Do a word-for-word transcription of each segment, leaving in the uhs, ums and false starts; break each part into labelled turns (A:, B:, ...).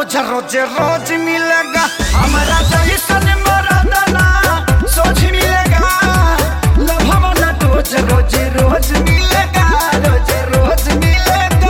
A: रोज रोज रोज मिलेगा हमारा जैसन मर्दाना सोच मिलेगा लभवाला रोज रोज रोज मिलेगा रोज रोज मिलेगा।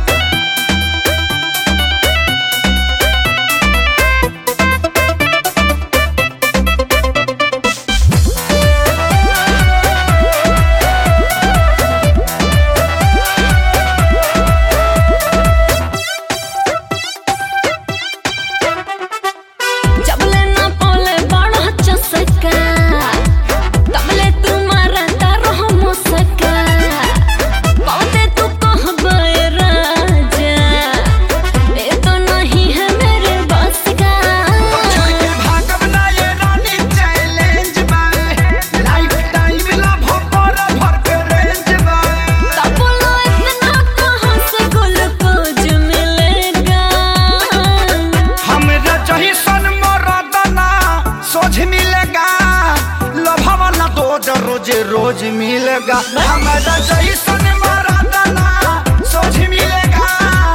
A: रोज रोज मिलेगा हमारा जैसन मर्दाना सोच मिलेगा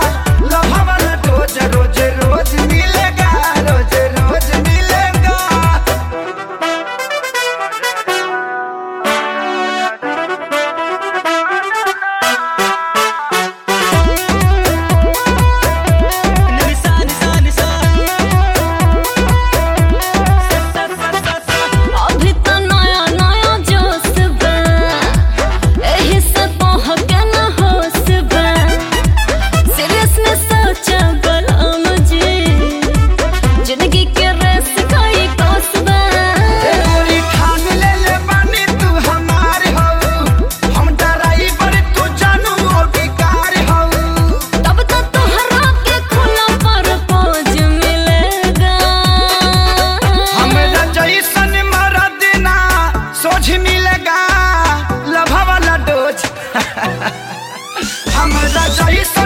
A: लभवाला रोज रोज रोज मिलेगा रोज रोज मिलेगा। हमारा जैसा